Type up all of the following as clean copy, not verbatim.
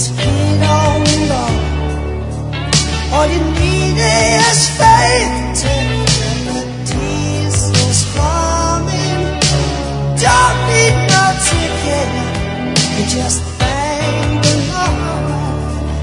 just hit on God. All you need is faith to hear Jesus coming. Don't need no ticket, you just thank the Lord.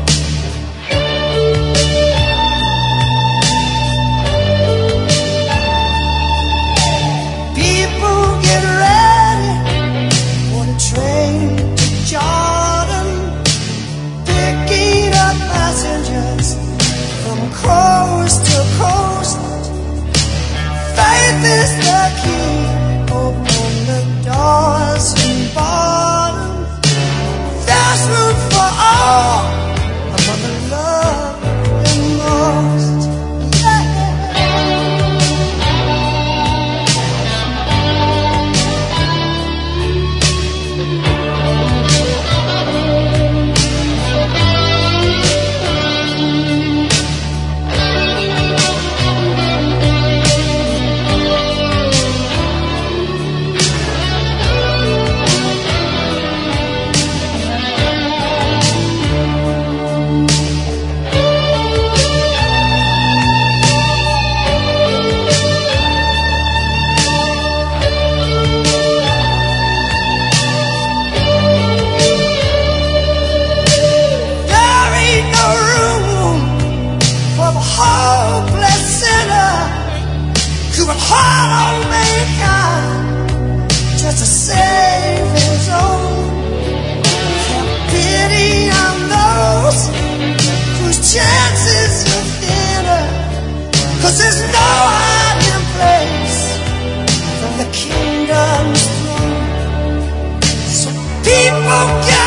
People get ready for the train to Jordan, picking up passengers from coast to coast. Faith is the key, open the doors and bottom. There's room for all, but the love the most. Hopeless sinner who would hard on mankind just to save his own. Have pity on those whose chances are thinner, 'cause there's no hiding place from the kingdom's throne. So people get